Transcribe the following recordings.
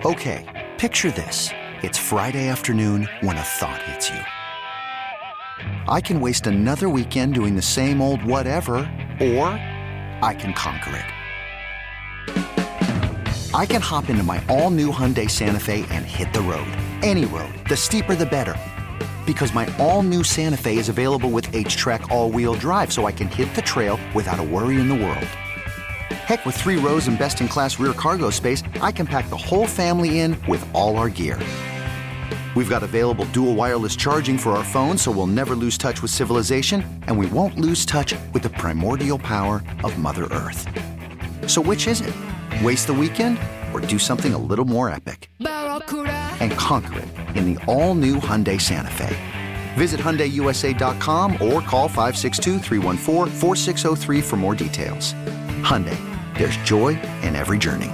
Okay, picture this. It's Friday afternoon when a thought hits you. I can waste another weekend doing the same old whatever, or I can conquer it. I can hop into my all-new Hyundai Santa Fe and hit the road. Any road. The steeper, the better. Because my all-new Santa Fe is available with H-Track all-wheel drive, so I can hit the trail without a worry in the world. Heck, with 3 rows and best-in-class rear cargo space, I can pack the whole family in with all our gear. We've got available dual wireless charging for our phones, so we'll never lose touch with civilization, and we won't lose touch with the primordial power of Mother Earth. So which is it? Waste the weekend or do something a little more epic? And conquer it in the all-new Hyundai Santa Fe. Visit HyundaiUSA.com or call 562-314-4603 for more details. Hyundai, there's joy in every journey.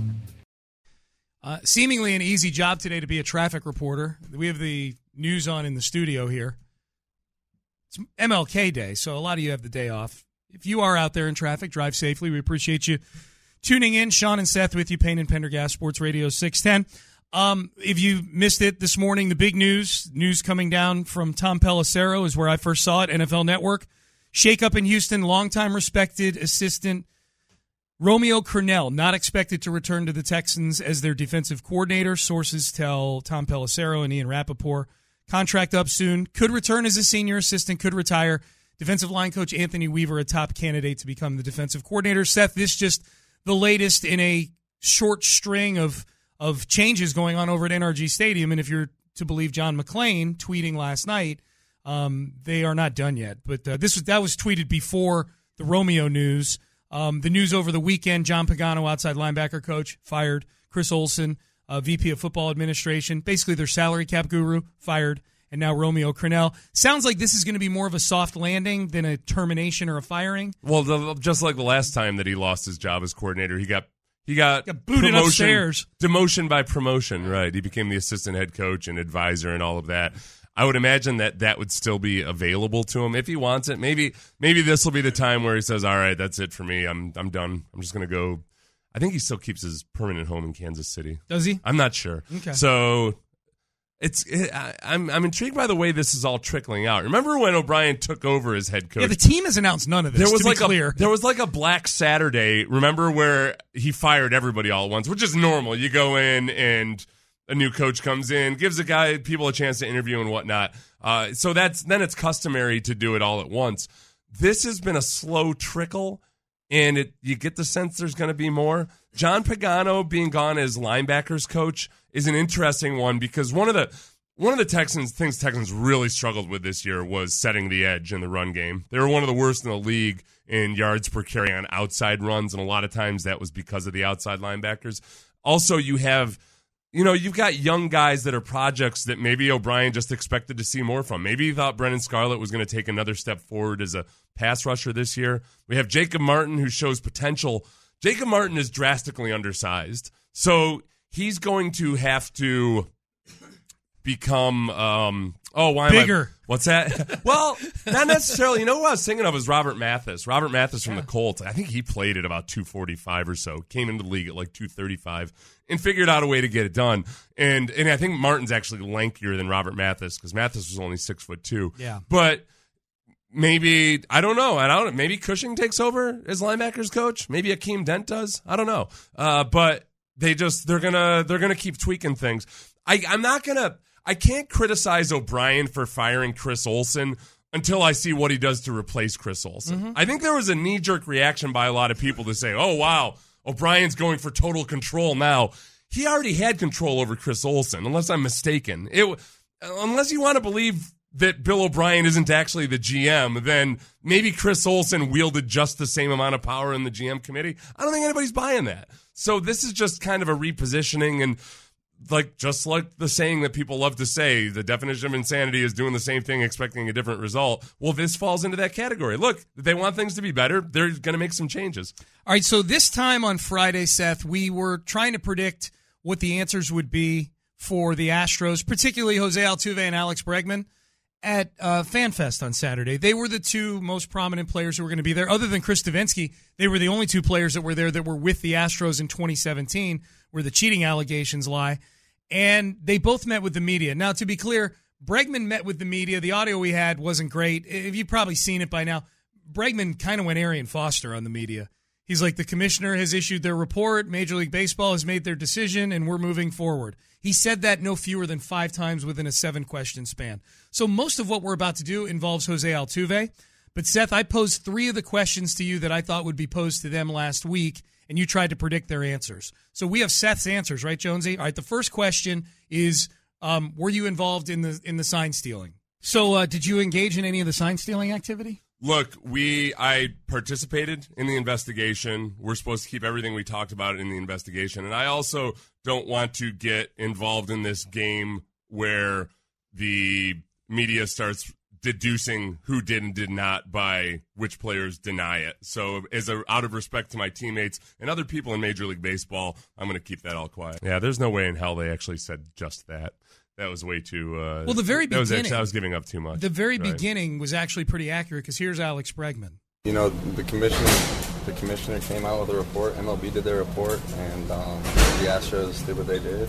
Seemingly an easy job today to be a traffic reporter. We have the news on in the studio here. It's MLK Day, so a lot of you have the day off. If you are out there in traffic, drive safely. We appreciate you tuning in. Sean and Seth with you, Payne and Pendergast, Sports Radio 610. If you missed it this morning, the big news coming down from Tom Pelissero is where I first saw it, NFL Network. Shake-up in Houston, longtime respected assistant Romeo Crennel, not expected to return to the Texans as their defensive coordinator. Sources tell Tom Pelissero and Ian Rappaport. Contract up soon. Could return as a senior assistant, could retire. Defensive line coach Anthony Weaver, a top candidate to become the defensive coordinator. Seth, this just the latest in a short string of changes going on over at NRG Stadium. And if you're to believe John McClain tweeting last night, they are not done yet. But that was tweeted before the Romeo news. The news over the weekend, John Pagano, outside linebacker coach, fired. Chris Olson, VP of Football Administration, basically their salary cap guru, fired. And now Romeo Crennel. Sounds like this is going to be more of a soft landing than a termination or a firing. Well, just like the last time that he lost his job as coordinator, he got booted upstairs. Demotion by promotion, right. He became the assistant head coach and advisor and all of that. I would imagine that would still be available to him if he wants it. Maybe this will be the time where he says, all right, that's it for me. I'm done. I'm just going to go. I think he still keeps his permanent home in Kansas City. Does he? I'm not sure. Okay. So I'm intrigued by the way this is all trickling out. Remember when O'Brien took over as head coach? Yeah, the team has announced none of this, There was like a Black Saturday, remember, where he fired everybody all at once, which is normal. You go in and a new coach comes in, gives people a chance to interview and whatnot. So then it's customary to do it all at once. This has been a slow trickle, and you get the sense there's going to be more. John Pagano being gone as linebackers coach is an interesting one because one of the things Texans really struggled with this year was setting the edge in the run game. They were one of the worst in the league in yards per carry on outside runs, and a lot of times that was because of the outside linebackers. Also, you've got young guys that are projects that maybe O'Brien just expected to see more from. Maybe he thought Brennan Scarlett was going to take another step forward as a pass rusher this year. We have Jacob Martin, who shows potential. Jacob Martin is drastically undersized, so he's going to have to become bigger. What's that? Well, not necessarily. You know who I was thinking of was Robert Mathis. Robert Mathis from the Colts. I think he played at about 245 or so. Came into the league at like 235 and figured out a way to get it done. And I think Martin's actually lankier than Robert Mathis because Mathis was only 6'2". Yeah. But maybe, I don't know. Maybe Cushing takes over as linebackers coach. Maybe Akeem Dent does. I don't know. But they're gonna keep tweaking things. I can't criticize O'Brien for firing Chris Olson until I see what he does to replace Chris Olson. Mm-hmm. I think there was a knee-jerk reaction by a lot of people to say, oh, wow, O'Brien's going for total control now. He already had control over Chris Olson, unless I'm mistaken. Unless you want to believe that Bill O'Brien isn't actually the GM, then maybe Chris Olson wielded just the same amount of power in the GM committee. I don't think anybody's buying that. So this is just kind of a repositioning, and just like the saying that people love to say, the definition of insanity is doing the same thing, expecting a different result. Well, this falls into that category. Look, they want things to be better. They're going to make some changes. All right, so this time on Friday, Seth, we were trying to predict what the answers would be for the Astros, particularly Jose Altuve and Alex Bregman. at FanFest on Saturday. They were the two most prominent players who were going to be there. Other than Chris Davinsky, they were the only two players that were there that were with the Astros in 2017, where the cheating allegations lie. And they both met with the media. Now, to be clear, Bregman met with the media. The audio we had wasn't great. If you've probably seen it by now, Bregman kind of went Arian Foster on the media. He's like, the commissioner has issued their report, Major League Baseball has made their decision, and we're moving forward. He said that no fewer than 5 times within a 7-question span. So most of what we're about to do involves Jose Altuve. But, Seth, I posed 3 of the questions to you that I thought would be posed to them last week, and you tried to predict their answers. So we have Seth's answers, right, Jonesy? All right, the first question is, were you involved in the sign stealing? So did you engage in any of the sign stealing activity? Look, I participated in the investigation. We're supposed to keep everything we talked about in the investigation. And I also don't want to get involved in this game where the media starts deducing who did and did not by which players deny it. So out of respect to my teammates and other people in Major League Baseball, I'm going to keep that all quiet. Yeah, there's no way in hell they actually said just that. That was way too. Well, the very beginning. I was giving up too much. The very beginning was actually pretty accurate because here's Alex Bregman. You know, the commissioner came out with a report. MLB did their report, and the Astros did what they did,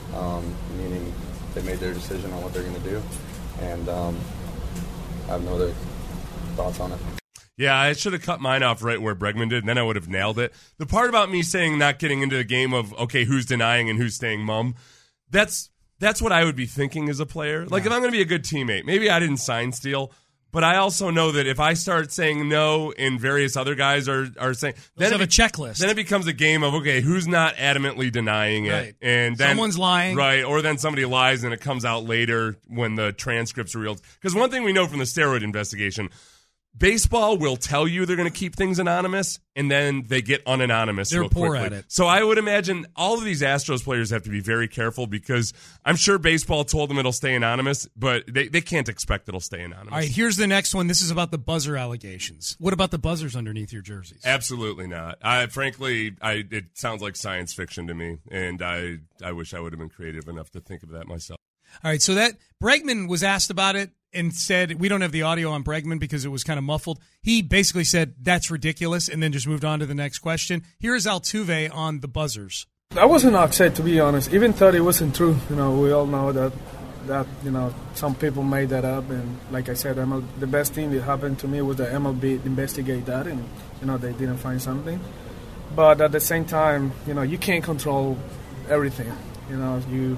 meaning they made their decision on what they're going to do, and I have no other thoughts on it. Yeah, I should have cut mine off right where Bregman did, and then I would have nailed it. The part about me saying not getting into the game of, okay, who's denying and who's staying mum, that's what I would be thinking as a player. Like, if I'm going to be a good teammate, maybe I didn't sign steal, but I also know that if I start saying no and various other guys are saying... Then have a checklist. Then it becomes a game of, okay, who's not adamantly denying it? Right. And then, someone's lying. Right, or then somebody lies and it comes out later when the transcripts are real. Because one thing we know from the steroid investigation... Baseball will tell you they're going to keep things anonymous, and then they get unanonymous. They're real poor quickly. at it. So I would imagine all of these Astros players have to be very careful because I'm sure baseball told them it'll stay anonymous, but they can't expect it'll stay anonymous. All right, here's the next one. This is about the buzzer allegations. What about the buzzers underneath your jerseys? Absolutely not. Frankly, it sounds like science fiction to me, and I wish I would have been creative enough to think of that myself. All right, so that Bregman was asked about it and said, we don't have the audio on Bregman because it was kind of muffled. He basically said, that's ridiculous, and then just moved on to the next question. Here is Altuve on the buzzers. I wasn't upset, to be honest. Even though it wasn't true. You know, we all know that you know, some people made that up. And like I said, the best thing that happened to me was that MLB investigate that, and, you know, they didn't find something. But at the same time, you know, you can't control everything. You know,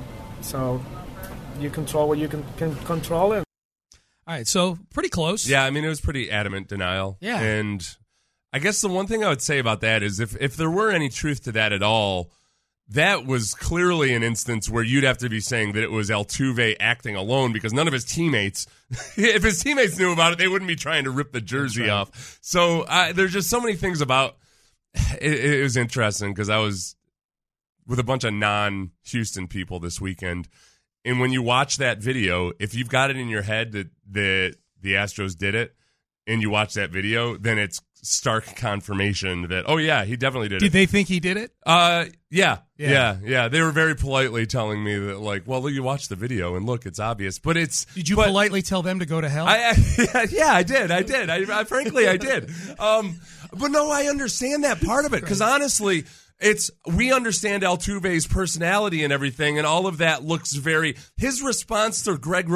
so you control what you can control it. All right, so pretty close. Yeah, I mean, it was pretty adamant denial. Yeah. And I guess the one thing I would say about that is if there were any truth to that at all, that was clearly an instance where you'd have to be saying that it was Altuve acting alone because none of his teammates, if his teammates knew about it, they wouldn't be trying to rip the jersey off. So there's just so many things about it was interesting because I was with a bunch of non-Houston people this weekend. And when you watch that video, if you've got it in your head that the Astros did it, and you watch that video, then it's stark confirmation that, oh, yeah, he definitely did it. Did they think he did it? Yeah. They were very politely telling me that, like, well, you watch the video, and look, it's obvious. But it's... Did you politely tell them to go to hell? Yeah, I did. Frankly, I did. But no, I understand that part of it, because honestly... we understand Altuve's personality and everything, and all of that looks very. His response to Ken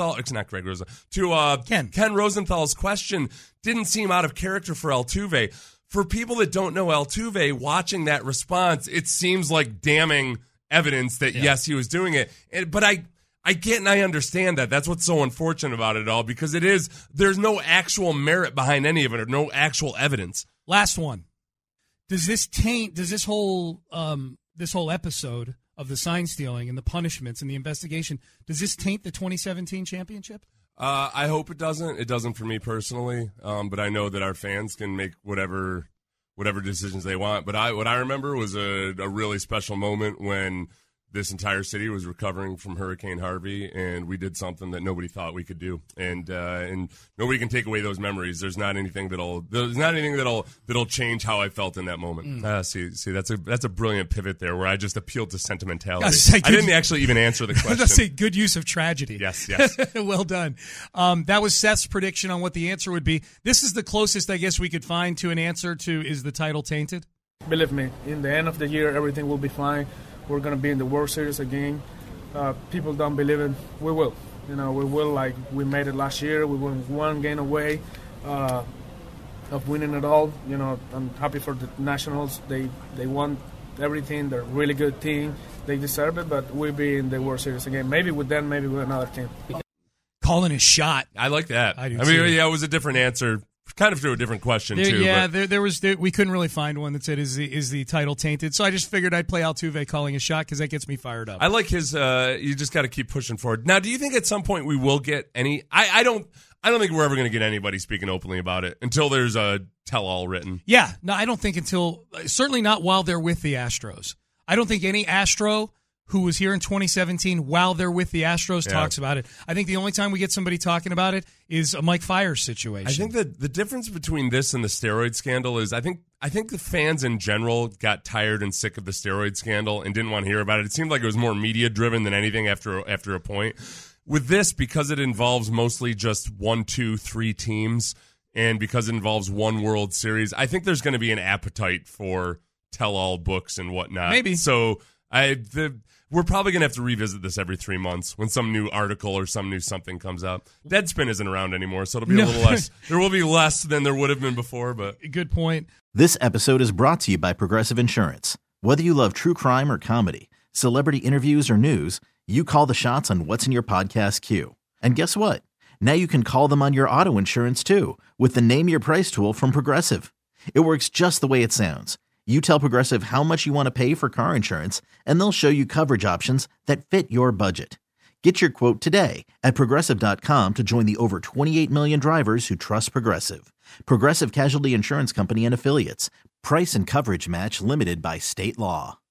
Rosenthal's question didn't seem out of character for Altuve. For people that don't know Altuve, watching that response, it seems like damning evidence that yes, he was doing it. But I get and I understand that. That's what's so unfortunate about it all, because there's no actual merit behind any of it, or no actual evidence. Last one. Does this whole episode of the sign stealing and the punishments and the investigation, does this taint the 2017 championship? I hope it doesn't. It doesn't for me personally, but I know that our fans can make whatever decisions they want. But what I remember was a really special moment when this entire city was recovering from Hurricane Harvey, and we did something that nobody thought we could do, and nobody can take away those memories. There's not anything that'll change how I felt in that moment. See, that's a brilliant pivot there, where I just appealed to sentimentality. I didn't actually even answer the question. That's a good use of tragedy. Yes. Well done. That was Seth's prediction on what the answer would be. This is the closest I guess we could find to an answer to, is the title tainted? Believe me, in the end of the year, everything will be fine. We're going to be in the World Series again. People don't believe it. We will. We will, like we made it last year. We were one game away of winning it all. I'm happy for the Nationals. They won everything. They're a really good team. They deserve it, but we'll be in the World Series again. Maybe with them, maybe with another team. Calling his shot. I like that. I do mean, too. yeah, it was a different answer. Kind of to a different question, too. Yeah, but we couldn't really find one that said, is the title tainted? So I just figured I'd play Altuve calling a shot because that gets me fired up. I like his, you just got to keep pushing forward. Now, do you think at some point we will get any, I don't think we're ever going to get anybody speaking openly about it until there's a tell-all written. Yeah, no, I don't think certainly not while they're with the Astros. I don't think any Astro who was here in 2017 while they're with the Astros talks about it. I think the only time we get somebody talking about it is a Mike Fiers situation. I think that the difference between this and the steroid scandal is I think the fans in general got tired and sick of the steroid scandal and didn't want to hear about it. It seemed like it was more media-driven than anything after a point. With this, because it involves mostly just 1, 2, 3 teams, and because it involves one World Series, I think there's going to be an appetite for tell-all books and whatnot. Maybe. So we're probably going to have to revisit this every 3 months when some new article or some new something comes out. Deadspin isn't around anymore, so it'll be a little less. There will be less than there would have been before, but good point. This episode is brought to you by Progressive Insurance. Whether you love true crime or comedy, celebrity interviews or news, you call the shots on what's in your podcast queue. And guess what? Now you can call them on your auto insurance too with the Name Your Price tool from Progressive. It works just the way it sounds. You tell Progressive how much you want to pay for car insurance, and they'll show you coverage options that fit your budget. Get your quote today at Progressive.com to join the over 28 million drivers who trust Progressive. Progressive Casualty Insurance Company and Affiliates. Price and coverage match limited by state law.